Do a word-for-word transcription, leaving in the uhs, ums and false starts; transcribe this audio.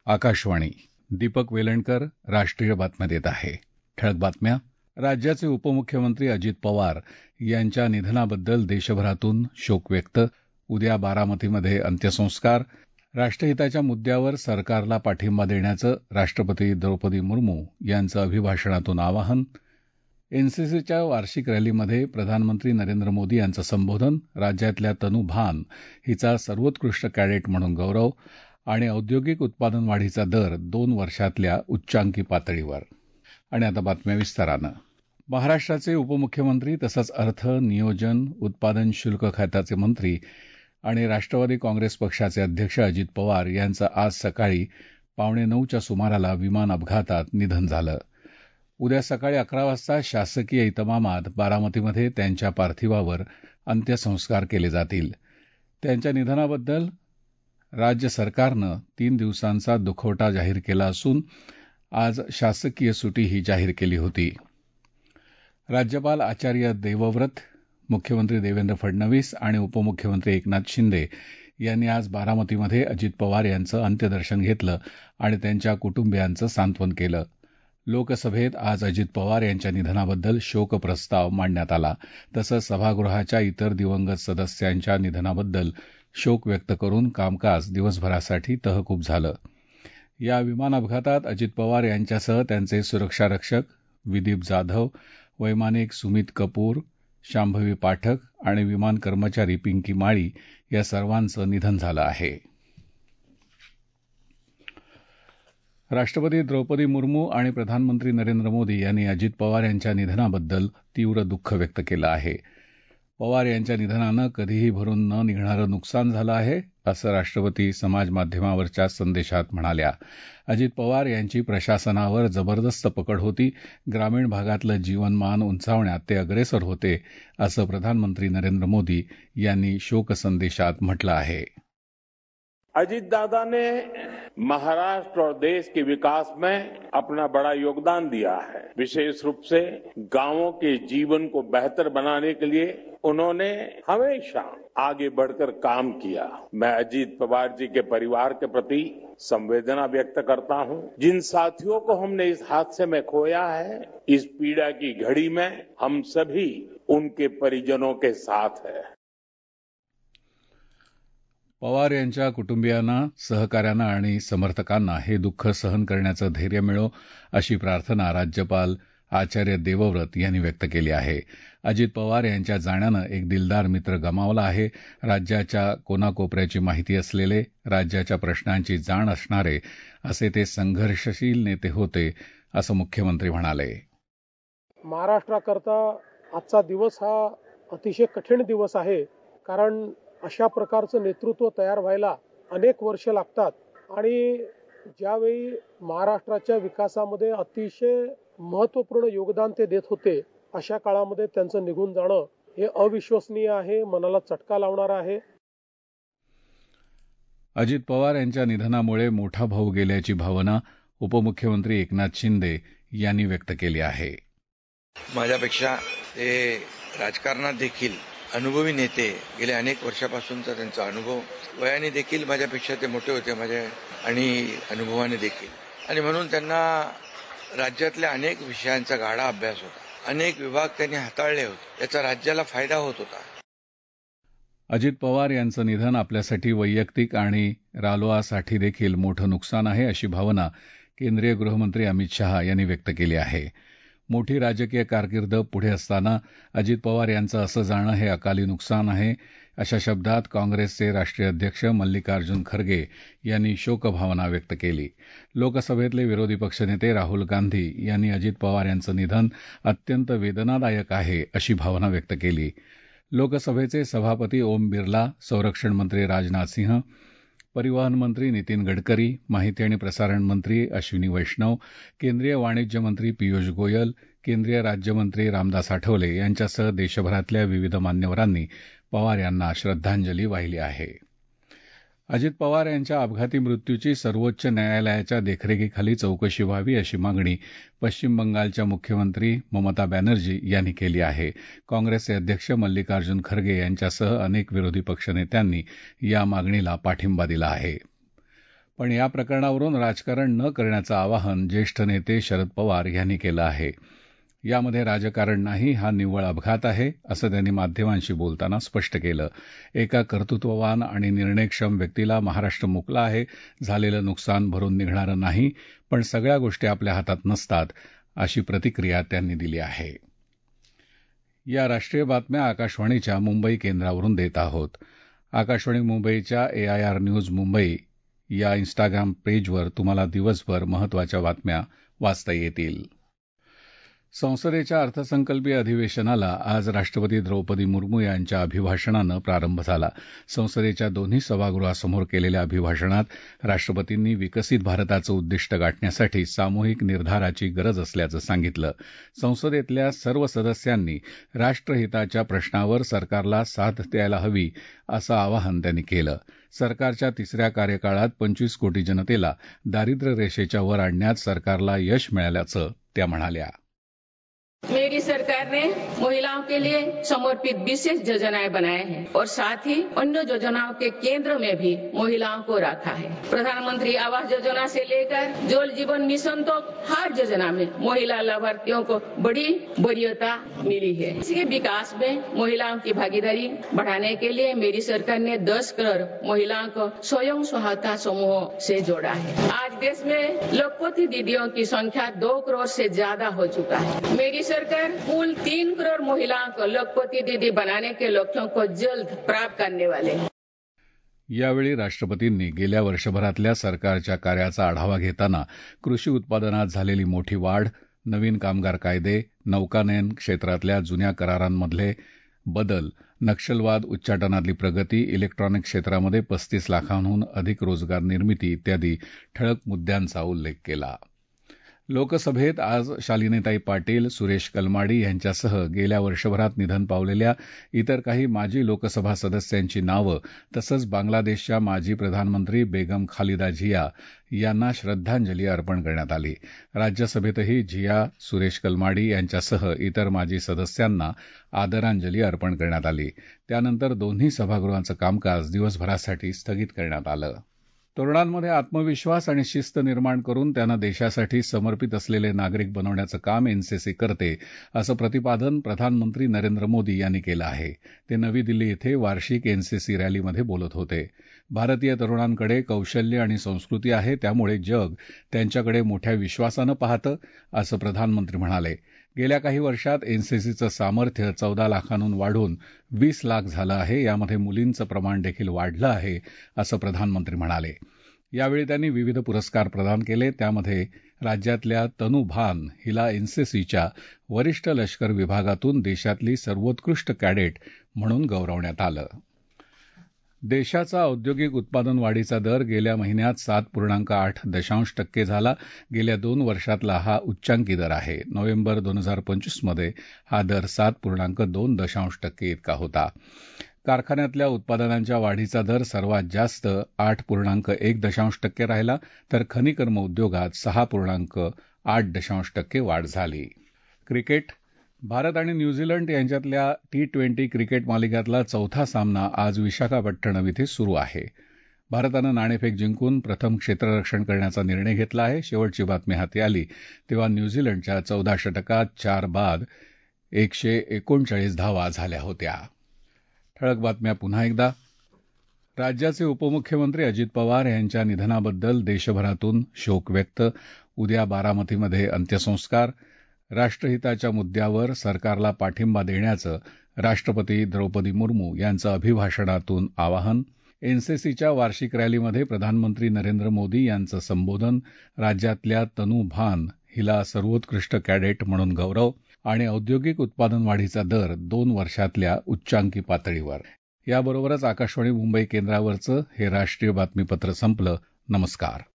आकाशवाणी. दीपक वेलणकर राष्ट्रीय बातम्या देत आहे. ठळक बातम्या. राज्याचे उपमुख्यमंत्री अजित पवार यांच्या निधनाबद्दल देशभरातून शोक व्यक्त. उद्या बारामतीमध्ये अंत्यसंस्कार. राष्ट्रहिताच्या मुद्द्यावर सरकारला पाठिंबा देण्याचं राष्ट्रपती द्रौपदी मुर्मू यांचं अभिभाषणातून आवाहन. एनसीसीच्या वार्षिक रॅलीमध्ये प्रधानमंत्री नरेंद्र मोदी यांचं संबोधन. राज्यातल्या तनू भान हिचा सर्वोत्कृष्ट कॅडेट म्हणून गौरव. आणि औद्योगिक उत्पादन वाढीचा दर दोन वर्षातल्या उच्चांकी पातळीवर. आणि आता बातम्या विस्तारानं. महाराष्ट्राचे उपमुख्यमंत्री तसंच अर्थ, नियोजन, उत्पादन शुल्क खात्याचे मंत्री आणि राष्ट्रवादी काँग्रेस पक्षाचे अध्यक्ष अजित पवार यांचं आज सकाळी पावणे नऊच्या सुमाराला विमान अपघातात निधन झालं. उद्या सकाळी अकरा वाजता शासकीय इतमामात बारामतीमध्ये त्यांच्या पार्थिवावर अंत्यसंस्कार केले जातील. त्यांच्या निधनाबद्दल राज्य सरकारनं तीन दिवसांचा दुखवटा जाहीर केला असून आज शासकीय सुटीही जाहीर केली होती. राज्यपाल आचार्य देवव्रत, मुख्यमंत्री देवेंद्र फडणवीस आणि उपमुख्यमंत्री एकनाथ शिंदे यांनी आज बारामतीमध्ये अजित पवार यांचं अंत्यदर्शन घेतलं आणि त्यांच्या कुटुंबियांचं सांत्वन केलं. लोकसभेत आज अजित पवार यांच्या निधनाबद्दल शोकप्रस्ताव मांडण्यात आला. तसंच सभागृहाच्या इतर दिवंगत सदस्यांच्या निधनाबद्दल शोक व्यक्त करून कामकाज दिवसभरासाठी तहकूब झालं. या विमान अपघातात अजित पवार यांच्यासह त्यांचे सुरक्षारक्षक विदीप जाधव, वैमानिक सुमित कपूर, शांभवी पाठक आणि विमान कर्मचारी पिंकी माळी या सर्वांचं निधन झालं आहे. राष्ट्रपती द्रौपदी मुर्मू आणि प्रधानमंत्री नरेंद्र मोदी यांनी अजित पवार यांच्या निधनाबद्दल तीव्र दुःख व्यक्त केलं आहे. पवार यांच्या निधनानं कधीही भरून न निघणारं नुकसान झालं आहे, असं राष्ट्रपती समाजमाध्यमावरच्या संदेशात म्हणाल्या. अजित पवार यांची प्रशासनावर जबरदस्त पकड होती. ग्रामीण भागातलं जीवनमान उंचावण्यात ते अग्रेसर होते, असं प्रधानमंत्री नरेंद्र मोदी यांनी शोकसंदेशात म्हटलं आहे. अजीत दादा ने महाराष्ट्र और देश के विकास में अपना बड़ा योगदान दिया है. विशेष रूप से गांवों के जीवन को बेहतर बनाने के लिए उन्होंने हमेशा आगे बढ़कर काम किया. मैं अजीत पवार जी के परिवार के प्रति संवेदना व्यक्त करता हूं. जिन साथियों को हमने इस हादसे में खोया है, इस पीड़ा की घड़ी में हम सभी उनके परिजनों के साथ हैं. पवार यांच्या कुटुंबियांना, सहकाऱ्यांना आणि समर्थकांना हे दुःख सहन करण्याचं धैर्य मिळो, अशी प्रार्थना राज्यपाल आचार्य देवव्रत यांनी व्यक्त केली आहे. अजित पवार यांच्या जाण्यानं एक दिलदार मित्र गमावला आहे. राज्याच्या कोनाकोपऱ्याची माहिती असलेले, राज्याच्या प्रश्नांची जाण असणारे असे ते संघर्षशील नेते होते, असं मुख्यमंत्री म्हणाले. महाराष्ट्राकरता आजचा दिवस हा अतिशय कठीण दिवस आहे. कारण अशा प्रकारचं नेतृत्व तयार व्हायला अनेक वर्ष लागतात आणि ज्यावेळी महाराष्ट्राच्या विकासामध्ये अतिशय महत्त्वपूर्ण योगदान ते देत होते, अशा काळामध्ये त्यांचं निघून जाणं हे अविश्वसनीय आहे, मनाला चटका लावणारं आहे. अजित पवार यांच्या निधनामुळे मोठा भाऊ गेल्याची भावना उपमुख्यमंत्री एकनाथ शिंदे यांनी व्यक्त केली आहे. माझ्यापेक्षा ते राजकारणात देखील अनुभवी नेते, गेल्या अनेक वर्षापासूनचा त्यांचा अनुभव, वयाने देखील माझ्यापेक्षा ते मोठे होते माझ्या आणि अनुभवाने देखील. आणि म्हणून त्यांना राज्यातल्या अनेक विषयांचा गाढा अभ्यास होता. अनेक विभाग त्यांनी हाताळले होते. याचा राज्याला फायदा होत होता. अजित पवार यांचं निधन आपल्यासाठी वैयक्तिक आणि रालोआसाठी देखील मोठं नुकसान आहे, अशी भावना केंद्रीय गृहमंत्री अमित शहा यांनी व्यक्त केली आहे. मोठी राजकीय कारकीर्द पुढे असताना अजित पवार यांचं असं जाणं हे अकाली नुकसान आहे, अशा शब्दात काँग्रेसचे राष्ट्रीय अध्यक्ष मल्लिकार्जुन खरगे यांनी शोकभावना व्यक्त केली. लोकसभेतले विरोधी पक्षनेते राहुल गांधी यांनी अजित पवार यांचं निधन अत्यंत वेदनादायक आहे, अशी भावना व्यक्त केली. लोकसभेचे सभापती ओम बिर्ला, संरक्षण मंत्री राजनाथ सिंह, परिवहन मंत्री नितीन गडकरी, माहिती आणि प्रसारण मंत्री अश्विनी वैष्णव, केंद्रीय वाणिज्य मंत्री पियुष गोयल, केंद्रीय राज्यमंत्री रामदास आठवले यांच्यासह देशभरातल्या विविध मान्यवरांनी पवार यांना श्रद्धांजली वाहिली आहे. अजित पवार यांच्या अपघाती मृत्यूची सर्वोच्च न्यायालयाच्या देखरेखीखाली चौकशी व्हावी, अशी मागणी पश्चिम बंगालच्या मुख्यमंत्री ममता बॅनर्जी यांनी केली आहे. काँग्रेसचे अध्यक्ष मल्लिकार्जुन खरगे यांच्यासह अनेक विरोधी पक्षनेत्यांनी या मागणीला पाठिंबा दिला आहे. पण या प्रकरणावरून राजकारण न करण्याचं आवाहन ज्येष्ठ नेते शरद पवार यांनी केलं आहे. यामध्ये राजकारण नाही, हा निव्वळ अपघात आहे, असं त्यांनी माध्यमांशी बोलताना स्पष्ट केलं. एका कर्तृत्ववान आणि निर्णयक्षम व्यक्तीला महाराष्ट्र मुकला आहे. झालेलं नुकसान भरून निघणारं नाही, पण सगळ्या गोष्टी आपल्या हातात नसतात, अशी प्रतिक्रिया त्यांनी दिली आहे. या राष्ट्रीय बातम्या आकाशवाणीच्या मुंबई केंद्रावरून देत आहोत. आकाशवाणी मुंबईच्या एआयआर न्यूज मुंबई या इन्स्टाग्राम पेजवर तुम्हाला दिवसभर महत्त्वाच्या बातम्या वाचता येतील. संसदेच्या अर्थसंकल्पीय अधिवेशनाला आज राष्ट्रपती द्रौपदी मुर्मू यांच्या अभिभाषणानं प्रारंभ झाला. संसदेच्या दोन्ही सभागृहासमोर केलेल्या अभिभाषणात राष्ट्रपतींनी विकसित भारताचं उद्दिष्ट गाठण्यासाठी सामूहिक निर्धाराची गरज असल्याचं सांगितलं. संसदेतल्या सर्व सदस्यांनी राष्ट्रहिताच्या प्रश्नावर सरकारला साथ द्यायला हवी, असं आवाहन त्यांनी केलं. सरकारच्या तिसऱ्या कार्यकाळात पंचवीस कोटी जनतेला दारिद्र्य रेषेच्या वर आणण्यात सरकारला यश मिळाल्याचं त्या म्हणाल्या. मेरी सरकार ने महिलाओं के लिए समर्पित विशेष योजनाएं बनाए हैं और साथ ही अन्य योजनाओं के केंद्र में भी महिलाओं को रखा है. प्रधानमंत्री आवास योजना से लेकर जल जीवन मिशन तक हर योजना में महिला लाभार्थियों को बड़ी वरीयता मिली है. इसके विकास में महिलाओं की भागीदारी बढ़ाने के लिए मेरी सरकार ने दस करोड़ महिलाओं को स्वयं सहायता समूह से जोड़ा है. आज देश में लखपति दीदियों की संख्या दो करोड़ से ज्यादा हो चुका है. मेरी सरकार कुल तीन करोड़ महिलाओं को लखपति दीदी बनाने के लक्ष्यों को जल्द प्राप्त करने वाले हैं. यावेळी राष्ट्रपतींनी गेल्या वर्षभरातल्या सरकारच्या कार्याचा आढावा घेताना कृषी उत्पादनात झालेली मोठी वाढ, नवीन कामगार कायदे, नौकानयन क्षेत्रातल्या जुन्या करारांमधले बदल, नक्षलवाद उच्चाटनातली प्रगती, इलेक्ट्रॉनिक क्षेत्रामध्ये पस्तीस लाखांहून अधिक रोजगार निर्मिती इत्यादी ठळक मुद्द्यांचा उल्लेख केला. लोकसभेत आज शालिनीताई पाटील, सुरेश कलमाडी यांच्यासह गेल्या वर्षभरात निधन पावलेल्या इतर काही माजी लोकसभा सदस्यांची नावं तसंच बांगलादेशच्या माजी प्रधानमंत्री बेगम खालिदा झिया यांना श्रद्धांजली अर्पण करण्यात आली. राज्यसभेतही झिया, सुरेश कलमाडी यांच्यासह इतर माजी सदस्यांना आदरांजली अर्पण करण्यात आली. त्यानंतर दोन्ही सभागृहांचं कामकाज दिवसभरासाठी स्थगित करण्यात आलं. तरुणांमध्ये आत्मविश्वास आणि शिस्त निर्माण करून त्यांना देशासाठी समर्पित असलेले नागरिक बनवण्याचं काम एनसीसी करते, असं प्रतिपादन प्रधानमंत्री नरेंद्र मोदी यांनी केलं आहे. ते नवी दिल्ली इथे वार्षिक एनसीसी रॅलीमध्ये बोलत होते. भारतीय तरुणांकडे कौशल्य आणि संस्कृती आहे, त्यामुळे जग त्यांच्याकडे मोठ्या विश्वासानं पाहतं, असं प्रधानमंत्री म्हणाले. गेल्या काही वर्षात एनसीसीचं सामर्थ्य चौदा लाखांहून वाढून वीस लाख झालं आहे. यामध्ये मुलींचं प्रमाण देखील वाढलं आहे, असं प्रधानमंत्री म्हणाले. यावेळी त्यांनी विविध पुरस्कार प्रदान केले. त्यामध्ये राज्यातल्या तनू भान हिला एनसीसीच्या वरिष्ठ लष्कर विभागातून देशातली सर्वोत्कृष्ट कॅडेट म्हणून गौरवण्यात आलं. देशाचा औद्योगिक उत्पादन वाढीचा दर गेल्या महिन्यात सात पूर्णांक आठ दशांश टक्के झाला. गेल्या दोन वर्षातला हा उच्चांकी दर आहे. नोव्हेंबर दोन हजार पंचवीसमध्ये हा दर सात पूर्णांक दोन दशांश टक्के इतका होता. कारखान्यातल्या उत्पादनांच्या वाढीचा दर सर्वात जास्त आठ पूर्णांक एक दशांश टक्के राहिला, तर खनिकर्म उद्योगात सहा पूर्णांक आठ दशांश टक्के वाढ झाली. क्रिकेट. भारत आणि न्यूझीलंड यांच्यातल्या टी ट्वेंटी क्रिकेट मालिकेतला चौथा सामना आज विशाखापट्टणम इथे सुरू आहे. भारतानं नाणेफेक जिंकून प्रथम क्षेत्ररक्षण करण्याचा निर्णय घेतला आहे. शेवटची बातमी हाती आली तेव्हा न्यूझीलंडच्या चौदा षटकात चार बाद एकशे एकोणचाळीस धावा झाल्या होत्या. ठळक बातम्या पुन्हा एकदा. राज्याचे उपमुख्यमंत्री अजित पवार यांच्या निधनाबद्दल देशभरातून शोक व्यक्त. उद्या बारामतीमध्ये अंत्यसंस्कार. राष्ट्रहिताच्या मुद्द्यावर सरकारला पाठिंबा देण्याचं राष्ट्रपती द्रौपदी मुर्मू यांचं अभिभाषणातून आवाहन. एनसीसीच्या वार्षिक रॅलीमध्ये प्रधानमंत्री नरेंद्र मोदी यांचं संबोधन. राज्यातल्या तनू भान हिला सर्वोत्कृष्ट कॅडेट म्हणून गौरव. आणि औद्योगिक उत्पादन वाढीचा दर दोन वर्षातल्या उच्चांकी पातळीवर. याबरोबरच आकाशवाणी मुंबई केंद्रावरचं हे राष्ट्रीय बातमीपत्र संपलं. नमस्कार.